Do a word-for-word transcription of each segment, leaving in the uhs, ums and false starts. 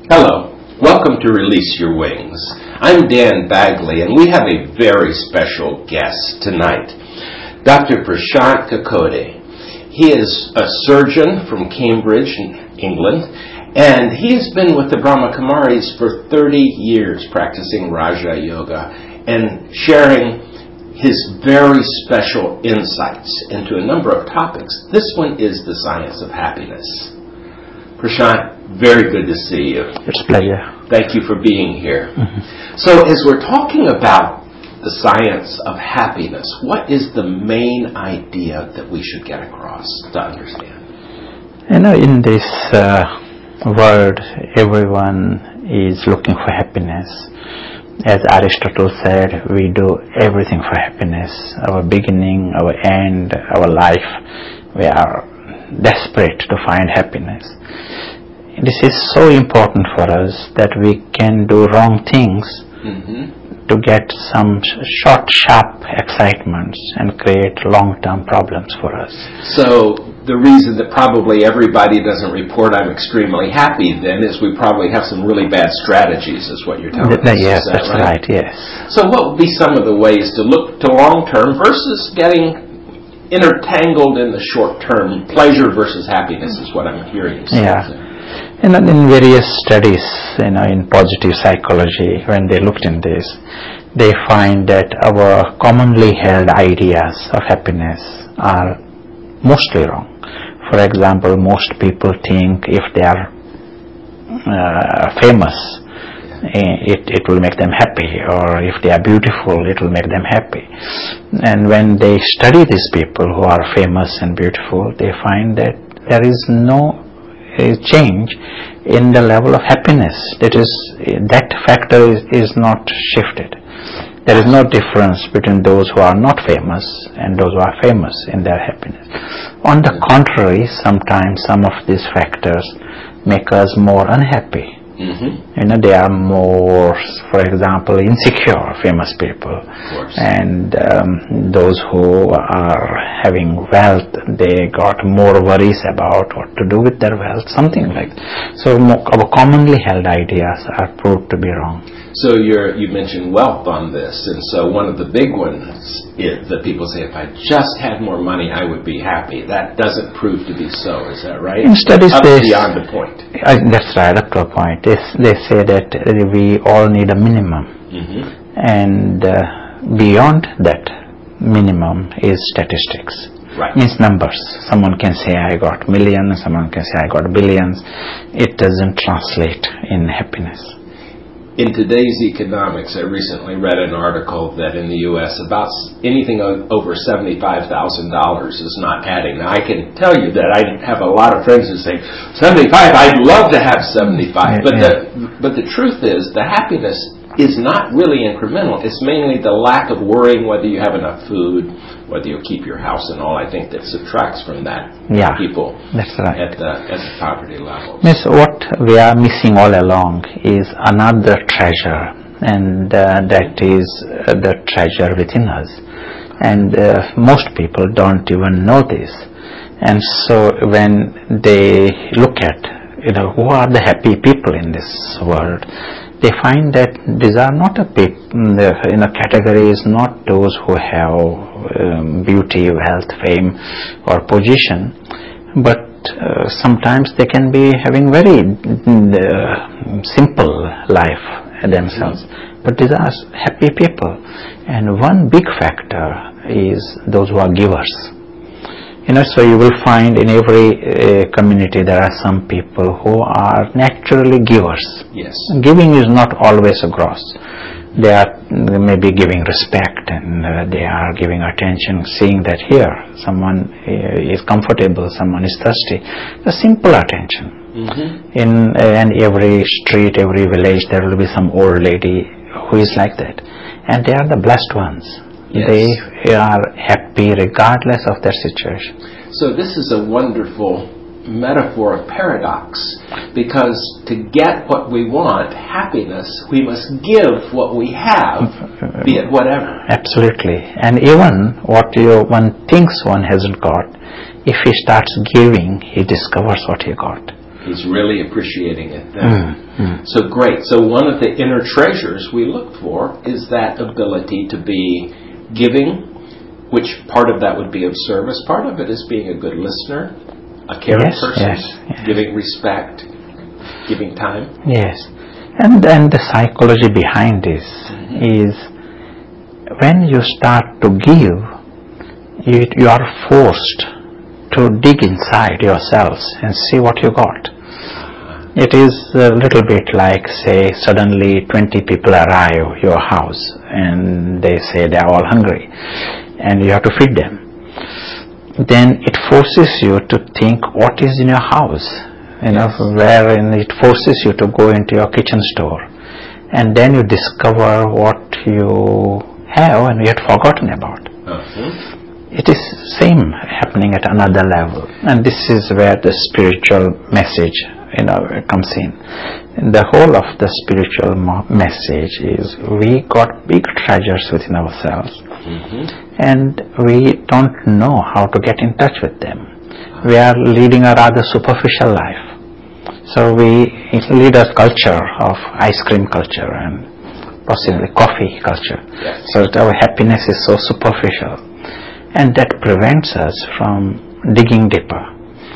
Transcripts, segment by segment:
Hello, welcome to Release Your Wings. I'm Dan Bagley, and we have a very special guest tonight, Doctor Prashant Kakode. He is a surgeon from Cambridge, England, and he has been with the Brahma Kumaris for thirty years practicing Raja Yoga and sharing his very special insights into a number of topics. This one is the science of happiness. Prashant, very good to see you. It's a pleasure. Thank you for being here. Mm-hmm. So as we're talking about the science of happiness, what is the main idea that we should get across to understand? You know, in this uh, world, everyone is looking for happiness. As Aristotle said, we do everything for happiness. Our beginning, our end, our life, we are desperate to find happiness. This is so important for us that we can do wrong things mm-hmm. to get some short, sharp excitements and create long-term problems for us. So the reason that probably everybody doesn't report I'm extremely happy then is we probably have some really bad strategies, is what you're telling Th- us. Yes, that that's right? right, yes. So what would be some of the ways to look to long-term versus getting intertangled in the short-term? Pleasure versus happiness is what I'm hearing. Yeah. And in various studies, you know, in positive psychology, when they looked in this, they find that our commonly held ideas of happiness are mostly wrong. For example, most people think if they are uh, famous, it, it will make them happy, or if they are beautiful, it will make them happy. And when they study these people who are famous and beautiful, they find that there is no change in the level of happiness. That is, that factor is, is not shifted. There is no difference between those who are not famous and those who are famous in their happiness. On the contrary, sometimes some of these factors make us more unhappy. Mm-hmm. You know, they are more, for example, insecure, famous people. And um, those who are having wealth, they got more worries about what to do with their wealth, something like that. So mo- our commonly held ideas are proved to be wrong. So you're, you mentioned wealth on this, and so one of the big ones is that people say, if I just had more money, I would be happy. That doesn't prove to be so, is that right? In studies, up they, beyond the point. Uh, that's right, up to a point. They, they say that we all need a minimum, mm-hmm. and uh, beyond that minimum is statistics. Right. Means numbers. Someone can say I got millions, someone can say I got billions. It doesn't translate in happiness. In today's economics, I recently read an article that in the U S about anything over seventy-five thousand dollars is not adding. Now, I can tell you that I have a lot of friends who say, seventy-five, I'd love to have seventy-five. But, the, but the truth is, the happiness is not really incremental. It's mainly the lack of worrying whether you have enough food, whether you keep your house and all. I think that subtracts from that yeah, people that's right. at, the, at the poverty level. Miss, what we are missing all along is another treasure, and uh, that is uh, the treasure within us. And uh, most people don't even know this. And so when they look at, you know, who are the happy people in this world, they find that these are not a people, in a category is not those who have um, beauty, wealth, fame, or position, but uh, sometimes they can be having very uh, simple life themselves. Mm-hmm. But these are happy people, and one big factor is those who are givers. You know, so you will find in every uh, community there are some people who are naturally givers. Yes. Giving is not always a gross. They are maybe giving respect, and uh, they are giving attention, seeing that here someone uh, is comfortable, someone is thirsty. The simple attention. Mm-hmm. In uh, and every street, every village, there will be some old lady who is like that, and they are the blessed ones. Yes. They are happy regardless of their situation. So this is a wonderful metaphor of paradox, because to get what we want, happiness, we must give what we have, be it whatever. Absolutely. And even what you, one thinks one hasn't got, if he starts giving, he discovers what he got. He's really appreciating it then. Mm, mm. So great. So one of the inner treasures we look for is that ability to be giving, which part of that would be of service. Part of it is being a good listener, a caring yes, person, yes, yes. giving respect, giving time. Yes. And then the psychology behind this mm-hmm. is when you start to give, you, you are forced to dig inside yourselves and see what you got. It is a little bit like, say, suddenly twenty people arrive your house and they say they are all hungry and you have to feed them. Then it forces you to think what is in your house, you know, yes. wherein it forces you to go into your kitchen store, and then you discover what you have and you had forgotten about. Uh-huh. It is same happening at another level, and this is where the spiritual message, you know, comes in. And the whole of the spiritual mo- message is we got big treasures within ourselves, mm-hmm. and we don't know how to get in touch with them. We are leading a rather superficial life. So we lead a culture of ice cream culture and possibly coffee culture. Yes. So that our happiness is so superficial. And that prevents us from digging deeper.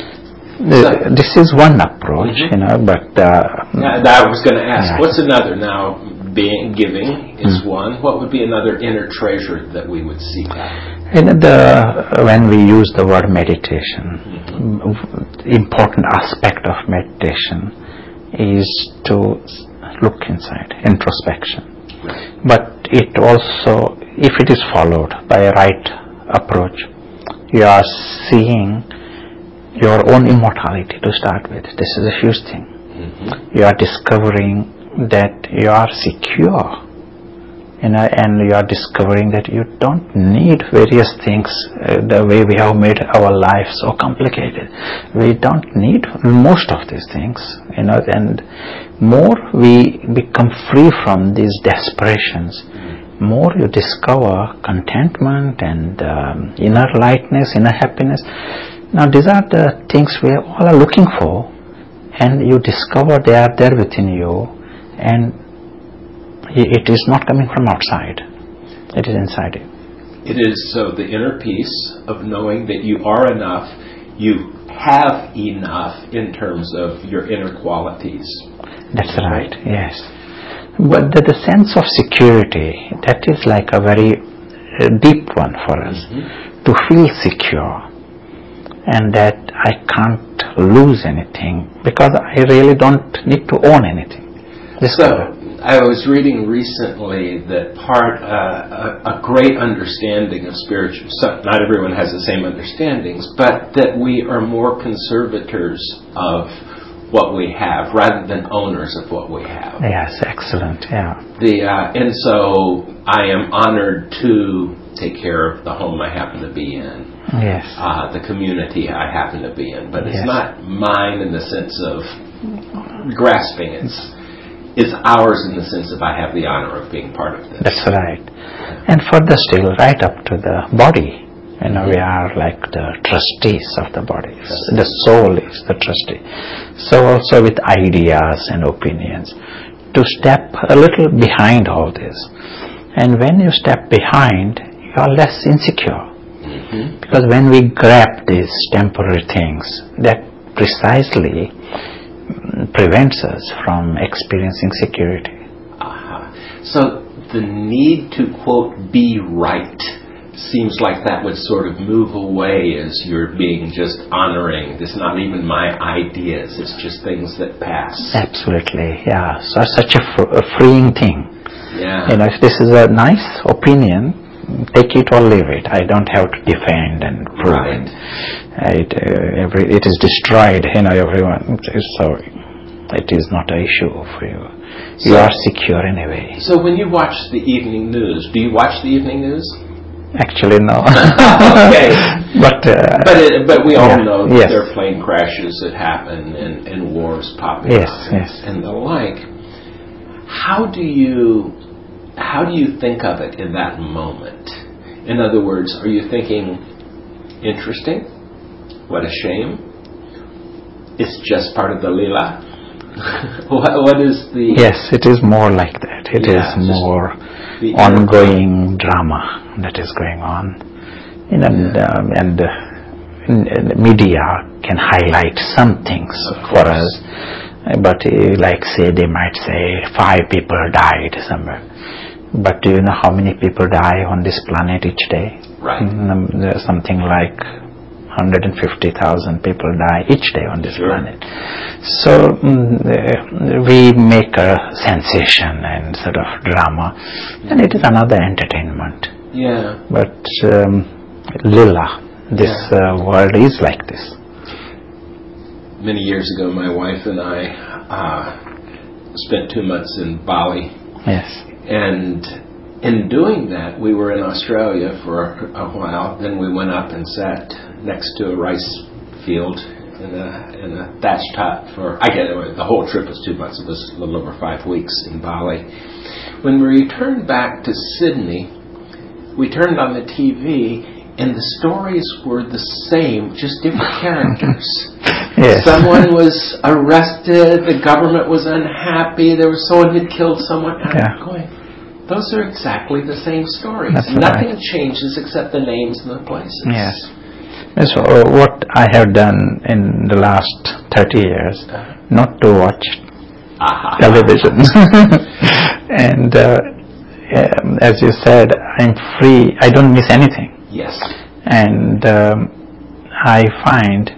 The, this is one approach, mm-hmm. you know, but... Uh, yeah, I was going to ask, yeah. what's another? Now, being giving is mm. one. What would be another inner treasure that we would seek out? In the, when we use the word meditation, mm-hmm. important aspect of meditation is to look inside, introspection. Right. But it also, if it is followed by a right approach, you are seeing your own immortality to start with. This is a huge thing. Mm-hmm. You are discovering that you are secure, you know, and you are discovering that you don't need various things uh, the way we have made our life so complicated. We don't need most of these things, you know, and more we become free from these desperations, more you discover contentment and um, inner lightness, inner happiness. Now these are the things we all are looking for, and you discover they are there within you, and it is not coming from outside, it is inside you. It is so the inner peace of knowing that you are enough, you have enough in terms of your inner qualities. That's right, yes. But the, the sense of security, that is like a very uh, deep one for us, mm-hmm. to feel secure, and that I can't lose anything because I really don't need to own anything. This so, I was reading recently that part, uh, a, a great understanding of spiritual, so not everyone has the same understandings, but that we are more conservators of what we have rather than owners of what we have. Yes, excellent. Yeah. The uh, and so I am honored to take care of the home I happen to be in. Yes. Uh, the community I happen to be in, but it's yes. not mine in the sense of grasping. It's it's ours in the sense of I have the honor of being part of this. That's right. And further still, right up to the body. You know, we are like the trustees of the body. The soul is the trustee. So also with ideas and opinions, to step a little behind all this. And when you step behind, you are less insecure. Mm-hmm. Because when we grab these temporary things, that precisely prevents us from experiencing security. Uh-huh. So the need to, quote, be right seems like that would sort of move away as you're being just honoring. It's not even my ideas. It's just things that pass. Absolutely, yeah. So such a, fr- a freeing thing. Yeah. You know, if this is a nice opinion, take it or leave it. I don't have to defend and prove right. it. It, uh, every, it is destroyed, you know, everyone. So it is not an issue for you. You so, are secure anyway. So when you watch the evening news, do you watch the evening news? Actually, no. okay, but uh, but it, but we all yeah, know that yes. there are plane crashes that happen and, and wars popping yes, up yes. and the like. How do you how do you think of it in that moment? In other words, are you thinking, interesting? What a shame. It's just part of the lila. what, what is the... Yes, it is more like that. It yeah, is more the ongoing drama that is going on. You know, yeah. and, um, and uh, media can highlight some things for us, but uh, like say they might say five people died somewhere. But do you know how many people die on this planet each day? Right. Mm, there's something like one hundred fifty thousand people die each day on this sure. planet. So mm, uh, we make a sensation and sort of drama, and it is another entertainment. Yeah. But um, Lila, this yeah. uh, world is like this. Many years ago, my wife and I uh, spent two months in Bali. Yes. And in doing that, we were in Australia for a while. Then we went up and sat next to a rice field in a, in a thatched hut for, I get it, the whole trip was two months. It was a little over five weeks in Bali. When we returned back to Sydney, we turned on the T V, and the stories were the same, just different characters. Yes. Someone was arrested, the government was unhappy, there was someone who killed someone. And yeah. I'm going, those are exactly the same stories. That's Nothing right. changes except the names and the places. Yes. So uh, what I have done in the last thirty years, not to watch uh-huh. television. And uh, um, as you said, I'm free. I don't miss anything. Yes. And um, I find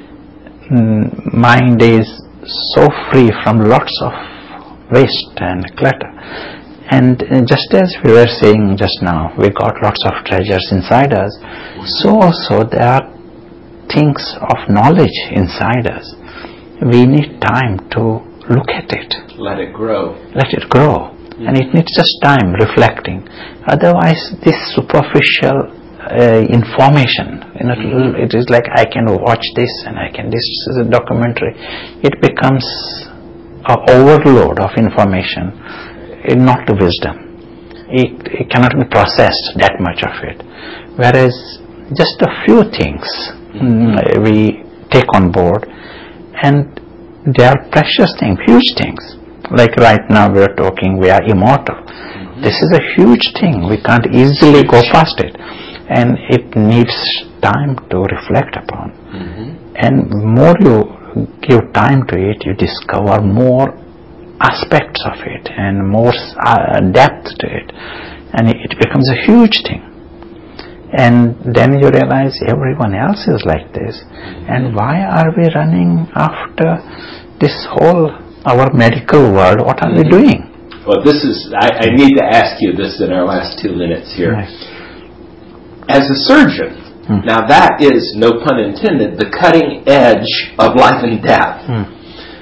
mm, mind is so free from lots of waste and clutter. And just as we were saying just now, we got lots of treasures inside us, so also there are things of knowledge inside us. We need time to look at it. Let it grow. Let it grow. Mm-hmm. And it needs just time reflecting. Otherwise, this superficial uh, information, you know, mm-hmm. it is like I can watch this and I can, this is a documentary. It becomes an overload of information. Not to wisdom. It, it cannot be processed, that much of it. Whereas just a few things mm, we take on board, and they are precious things, huge things. Like right now we are talking, we are immortal. Mm-hmm. This is a huge thing. We can't easily go past it. And it needs time to reflect upon. Mm-hmm. And more you give time to it, you discover more aspects of it and more uh, depth to it, and it becomes a huge thing. And then you realize everyone else is like this, and why are we running after this whole our medical world? What are we doing? Well, this is I, I need to ask you this in our last two minutes here. Yes. As a surgeon, hmm. now that is, no pun intended, the cutting edge of life and death. Hmm.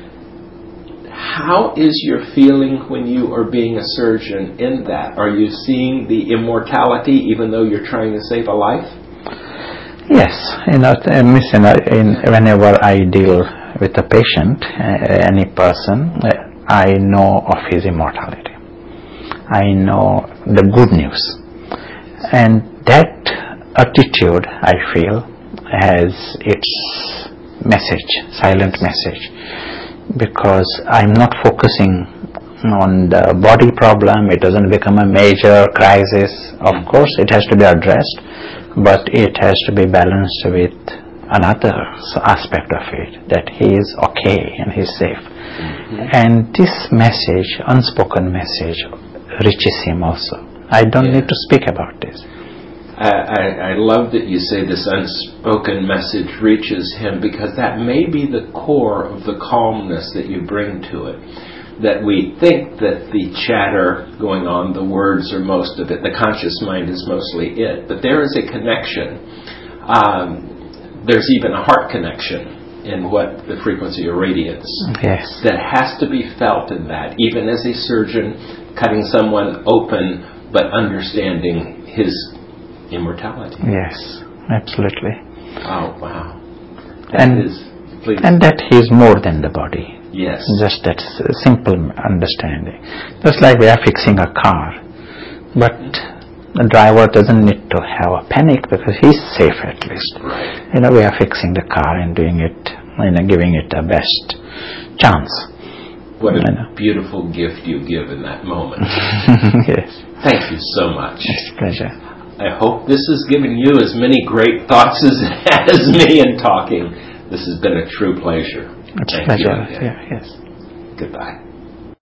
How is your feeling when you are being a surgeon in that? Are you seeing the immortality even though you're trying to save a life? Yes. You know, in, whenever I deal with a patient, uh, any person, uh, I know of his immortality. I know the good news. And that attitude, I feel, has its message, silent message. Because I'm not focusing on the body problem, it doesn't become a major crisis. Of course, it has to be addressed, but it has to be balanced with another aspect of it, that he is okay and he is safe. Mm-hmm. And this message, unspoken message, reaches him also. I don't yeah. need to speak about this. I, I, I love that you say this unspoken message reaches him, because that may be the core of the calmness that you bring to it. That we think that the chatter going on, the words are most of it, the conscious mind is mostly it, but there is a connection. Um, there's even a heart connection in what the frequency of radiance yes. that has to be felt in that, even as a surgeon cutting someone open, but understanding his immortality. Yes, absolutely. Oh, wow. That and, is, please. And that he is more than the body. Yes. Just that simple understanding. Just like we are fixing a car, but mm-hmm. the driver doesn't need to have a panic because he's safe at least. Right. You know, we are fixing the car and doing it, you know, giving it the best chance. What a beautiful gift you give in that moment. Yes. Thank you so much. It's a pleasure. I hope this has given you as many great thoughts as it has me in talking. This has been a true pleasure. It's Thank a pleasure. you again. Yeah, yes. Goodbye.